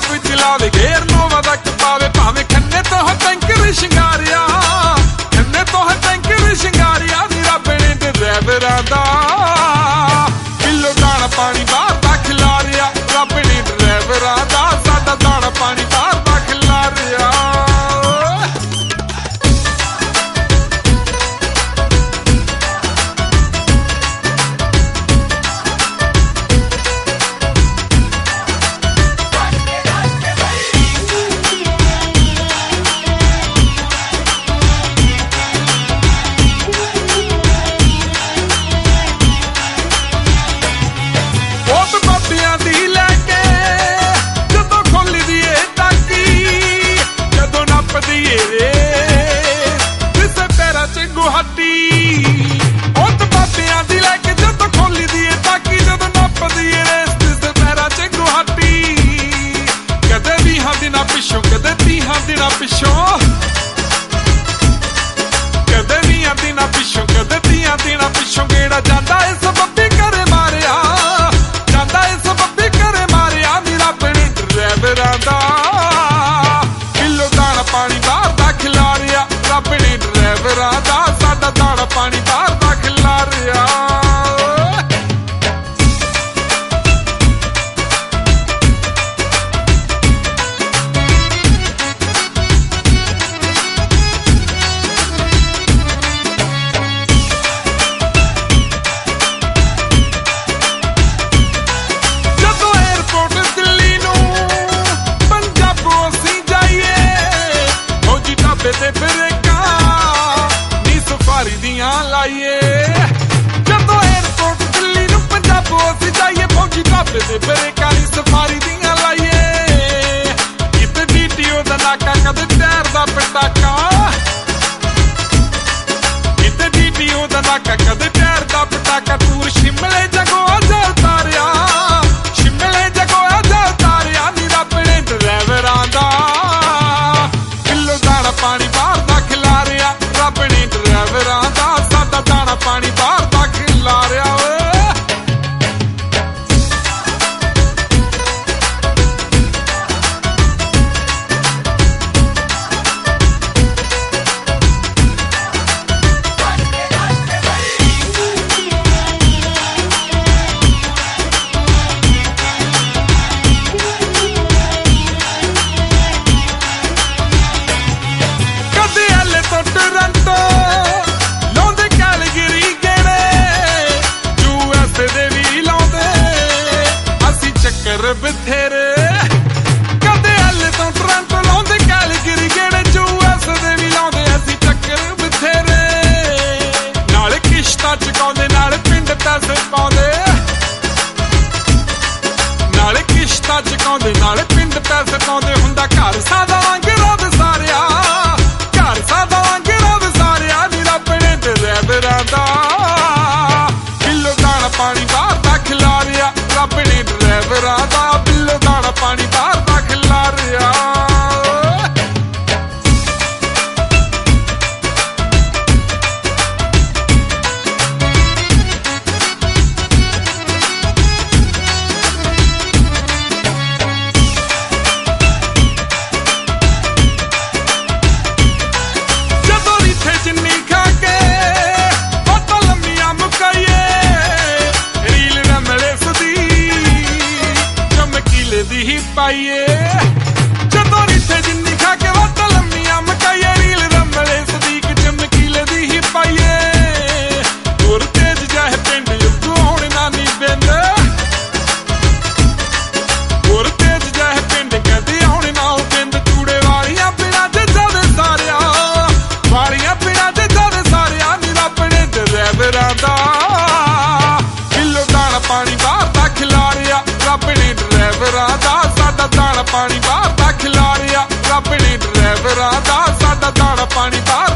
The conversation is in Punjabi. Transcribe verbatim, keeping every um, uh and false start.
ਵਿੱਚ ਲਾਵੇ ਘੇਰ ਨੋਵਾ ਤੱਕ ਪਾਵੇ ਭਾਵੇਂ ਖੰਨੇ ਤੋਂ ਟੈਂਕਰ ਸ਼ਿੰਗਾਰਿਆ ਖੰਨੇ ਤੋਂ ਟੈਂਕਰ ਸ਼ਿੰਗਾਰਿਆ ਨੀ ਰੱਬ ਨੇ ਡਰਾਈਵਰਾਂ ਦਾ ਕਿਲੋ ਦਾਣਾ ਪਾਣੀ ਬਾਹਰ ਦਾ ਖਿਲਾਰਿਆ ਰੱਬ ਨੇ ਡਰਾਈਵਰਾਂ ਦਾ ਸਾਡਾ ਦਾਣਾ ਪਾਣੀ ਬਾਹਰ ਦਾ ਖਿਲਾਰਿਆ ਪਿੱਛੋਂ ਕਦੇ ਤੀਹਾਂ ਦਿਨਾਂ ਪਿੱਛੋਂ ਕਦੇ ਵੀਹਾਂ ਦਿਨਾਂ ਪਿੱਛੋਂ ਕਦੇ ਤੀਹਾਂ ਦਿਨਾਂ ਪਿੱਛੋਂ ਗੇੜਾ ਜਾਂਦਾ ਏ ਸਬੱਬੀ ਘਰੇ ਮਾਰਿਆ ਜਾਂਦਾ ਏ ਸਬੱਬੀ ਘਰੇ ਮਾਰਿਆ ਨੀ ਰੱਬ ਨੇ ਡਰਾਈਵਰਾਂ ਦਾ ਕਿਲੋ ਦਾਣਾ ਪਾਣੀ ਬਾਹਰ ਦਾ ਖਿਲਾਰਿਆ ਰੱਬ ਨੇ ਡਰਾਈਵਰਾਂ ਦਾ ਸਾਡਾ ਦਾਣਾ ਪਾਣੀ ਬਾਹਰ ਦਾ ਖਿਲਾਰਿਆ ਤੇ ਬ੍ਰੇਕਾਂ ਨੀ ਸਫਾਰੀ ਦੀਆਂ ਲਾਈਏ ਜਦੋਂ ਏਅਰਪੋਰਟ ਦਿੱਲੀ ਨੂੰ ਪੰਜਾਬੋਂ ਅਸੀਂ ਜਾਈਏ ਫੌਜੀ ਢਾਬੇ ਤੇ ਬ੍ਰੇਕਾਂ ਨੀ ਸਫਾਰੀ ਦੀਆਂ ਲਾਈਏ ਕਿਤੇ ਡੀਟੀਓ ਦਾ ਨਾਕਾ ਕਦੇ ਟਾਇਰ ਦਾ ਪਟਾਕਾ ਕਿਤੇ ਡੀਟੀਓ ਦਾ ਨਾਕਾ ਕਦੇ ਟਾਇਰ ਦਾ ਪਟਾਕਾ ਟੂਰ ਸ਼ਿਮਲੇ ਜਗੋ ਜਾ ਉਤਾਰਿਆ ਸ਼ਿਮਲੇ ਜਗੋ ਜਾ ਉਤਾਰਿਆ ਨੀ ਰੱਬ ਨੇ ਡਰਾਈਵਰਾਂ ਦਾ ਪਾਣੀ ਬਾਹਰ ਦਾ ਖਿਲਾਰਿਆ ਰੱਬ ਨੇ ਡਰਾਈਵਰਾਂ ਦਾ ਸਾਡਾ ਦਾਣਾ ਪਾਣੀ ਬਾਹਰ ਦਾ ਖਿਲਾਰਿਆ ਓਏ ਬਥੇਰੇ ਕਦੇ ਹੱਲ ਤੋਂ ਟਰੰਟੋ ਲਾਉਂਦੇ ਕੈਲਗਰੀ ਗੇੜੇ ਚ ਯੂਐਸ ਦੇ ਵੀ ਲਾਉਂਦੇ ਅਸੀਂ ਚੱਕਰ ਬਥੇਰੇ ਨਾਲ ਕਿਸ਼ਤਾਂ ਚੁਕਾਉਂਦੇ ਨਾਲ ਪਿੰਡ ਪੈਸੇ ਪਾਉਂਦੇ ਨਾਲ ਕਿਸ਼ਤਾਂ ਚੁਕਾਉਂਦੇ ਨਾਲ ਪਿੰਡ ਪੈਸੇ ਪਾਉਂਦੇ ਹੁੰਦਾ ਘਰ ਸਾਦਾ ਵਾਂਗਰਾ ਵਿਸਾਰਿਆ ਘਰ ਸਾਦਾ ਵਾਂਗਰਾ ਵਿਸਾਰਿਆ ਨੀ ਰੱਬ ਨੇ ਡਰਾਈਵਰਾਂ ਦਾ ਕਿਲੋ ਦਾਣਾ ਪਾਣੀ ਬਾਹਰ ਦਾ ਖਿਲਾਰਿਆ ਰੱਬ ਨੇ ਡਰਾਈਵਰਾਂ ਦਾ ਦਾਣਾ ਪਾਣੀ ਬਾਹਰ ਦਾ ਖਿਲਾਰਿਆ ਜਦੋਂ ਇੱਥੇ ਜਿੰਨੀ ਖਾ ਕੇ ਫੋਟੋ ਲੰਮੀਆਂ ਮੁਕਾਈਏ ਰੀਲ ਰਮਲੇ ਸਦੀ ਚਮਕੀਲੇ ਦੀ ਹੀ ਪਾਈਏ ਜਦੋਂ ਇੱਥੇ ਜਿੰਨੀ ਖਾ ਕੇ ਵਾਟਾ ਲੰਮੀਆਂ ਮਕਾਈਏ ਰੀਲ ਰੰਬਲੇ ਸਦੀਕ ਚਮਕੀਲੇ ਦੀ ਹੀ ਪਾਈਏ ਹੋਰ ਤੇਜ ਜਾਏ ਪਿੰਡ ਯੁੱਧੂ ਹੁਣ ਨਾਨੀ ਬਿੰਦ ਹੋਰ ਤੇਜ ਜਾਏ ਪਿੰਡ ਕਹਿੰਦੇ ਹੁਣ ਨਾ ਉਹ ਬਿੰਦ ਚੂੜੇ ਵਾਲੀਆਂ ਪਿੰਡਾਂ ਚ ਜਾਵੇ ਸਾਰਿਆ ਵਾਲੀਆਂ ਪਿੰਡਾਂ ਚ ਜਾਵੇ ਸਾਰਿਆ ਨੀ ਰੱਬ ਨੇ ਡਰਾਈਵਰਾਂ ਦਾ ਕਿਲੋ ਦਾਣਾ ਪਾਣੀ ਬਾਹਰ ਦਾ ਖਿਲਾਰਿਆ ਰੱਬ ਨੇ ਡਰਾਈਵਰਾਂ ਦਾ ਸਾਡਾ ਦਾਣਾ ਪਾਣੀ ਬਾਹਰ ਦਾ ਖਿਲਾਰਿਆ ਰੱਬ ਨੇ ਡਰਾਈਵਰਾਂ ਦਾ ਸਾਡਾ ਦਾਣਾ ਪਾਣੀ ਬਾਹਰ